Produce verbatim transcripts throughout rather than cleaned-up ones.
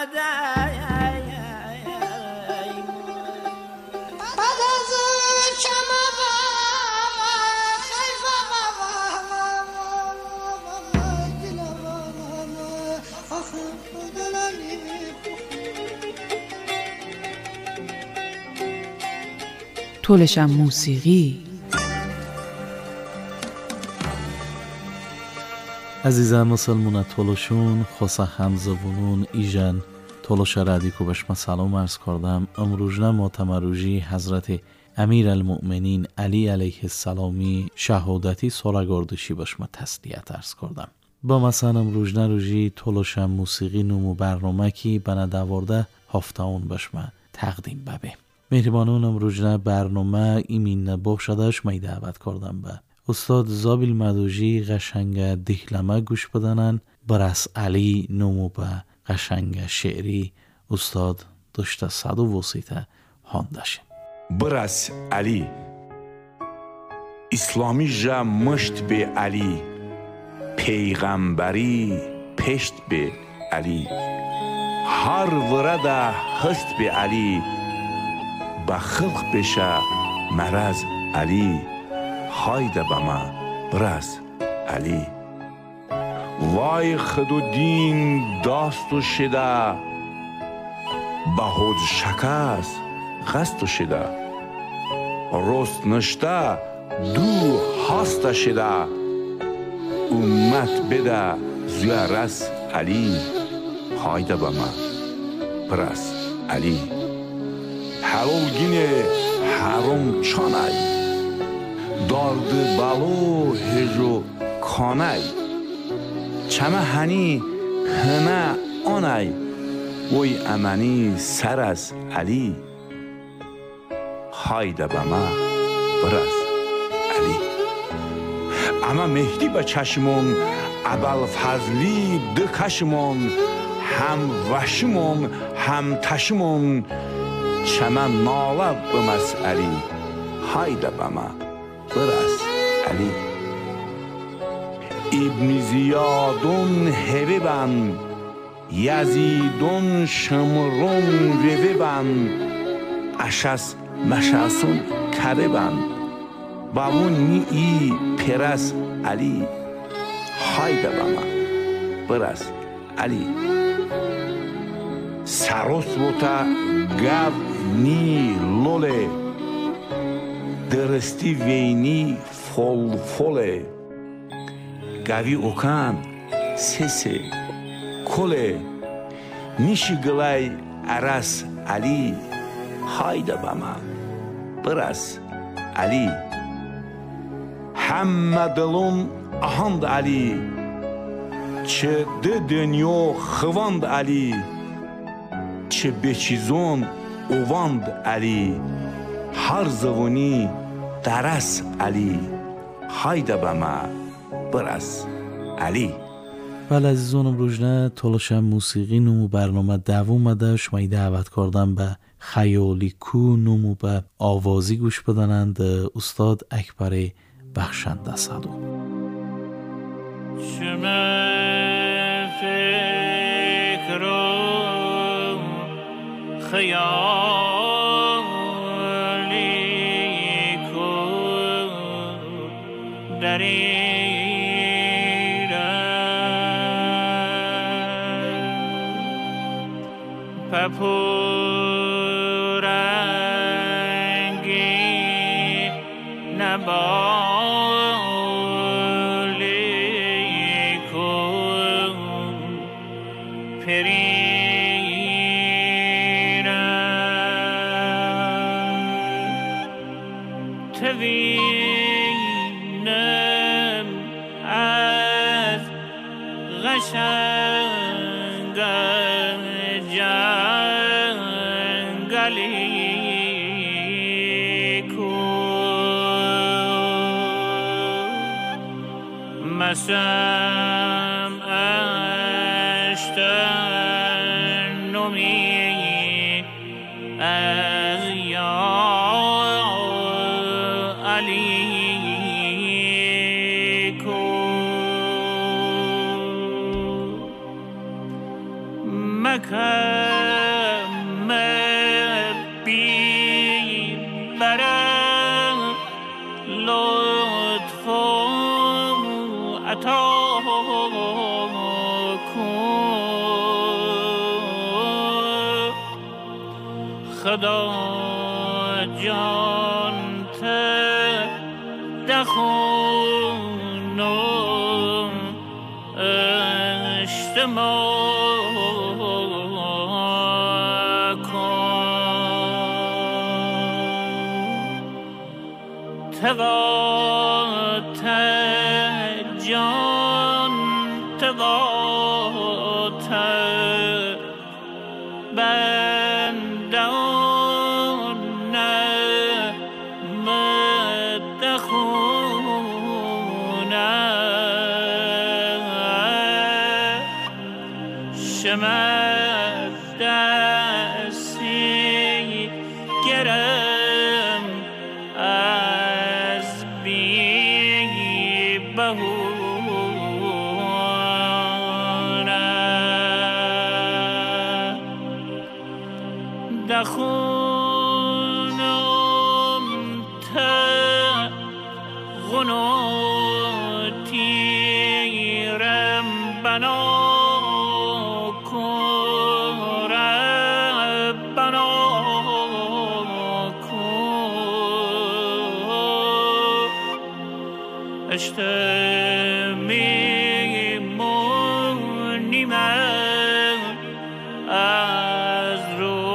تولشم موسیقی. عزیزان مسلمون تولشون خصا همزبونون ایجن تولش رادی کو بشما سلام عرض کردم. امروزنا معتمروجی حضرت امیر المؤمنین علی علیه السلامی شهادتی سالگردشی بشما تسلیت عرض کردم. با مثلا امروزنا روزی تولشم موسیقی نمو برنامه کی بنا دوارده هفتهون بشما تقدیم ببه. مهربانون امروزنا برنامه ایمین بخشدش می دعوت کردم به استاد زابیل مدوجی قشنگ دیهلمه گوش بدنن برس علی نمو به قشنگ شعری استاد دشت صد و وسیطه هاندشن. برس علی اسلامی جا مشت به علی پیغمبری پشت به علی هر ورده هست به علی با خلق بشه مرز علی هایده با ما برس علی وای خدو دین داست و شده با حوض شکست غست و شده رست نشته دو هاست شده امت بده زوی رس علی هایده با ما برس علی حلال گینه حرام چانای دارد بالو هجو کانای چمه هنی هنه آنای وی امنی سر از علی هایده با ما برس علی اما مهدی با چشمون ابل فضلی دکشمون هم وشمون هم تشمون چمه ناله بمس علی هایده با ما برس علی ابن زیادون هوه بن یزیدون شمرون روه بن اشس مشاسون کره بن بابون نی ای پرس علی هایده با ما برس علی سروس بوتا گو نی لوله درستی وینی فول فوله گوی اوکان سسه کله نیشی گلای عرس علی هایده با ما برس علی همه دلون اهاند علی چه ده دنیا خواند علی چه بچیزون اوواند علی هر زوانی درس علی هایده با ما برس علی. بله عزیزان امروزنا تولشم موسیقی نمو برنامه دوم ده شما دعوت کردم به خیالی کو نمو به آوازی گوش بدنند استاد اکبر بخشنده صدو. شما فکر و خیالی کو دری پپورنگی نبالی کن پریرم توینم از غشنگ مسام اشتن نمی از یا علی کو مکم بی برم لطف و عطا کن خدا جان ته دخونم اجتماع کن توات جان توات بندان مدخونه شمر دستی گرم از بی بهونه دخونم ته غنوتیرم بنا اشتمی مونی من از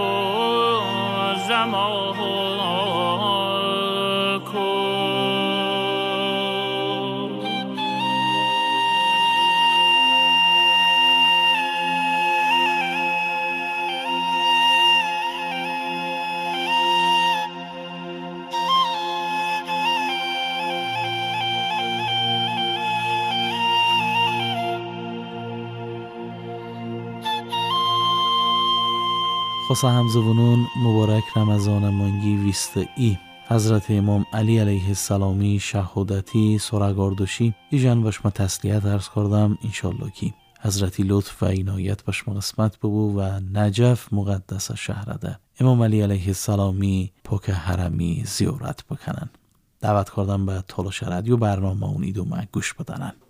روزم کن خصا همزبونون مبارک رمضان مانگی ویست ای حضرت امام علی علیه السلامی شهادتی سرگاردوشی ایجان باشما تسلیت عرض کردم انشالله کی حضرتی لطف و عنایت باشما قسمت ببو و نجف مقدس شهرده امام علی علیه السلامی پاک حرمی زیارت بکنن دعوت کردم به تلاش رادیو برنامه اونید و من گوش بدنن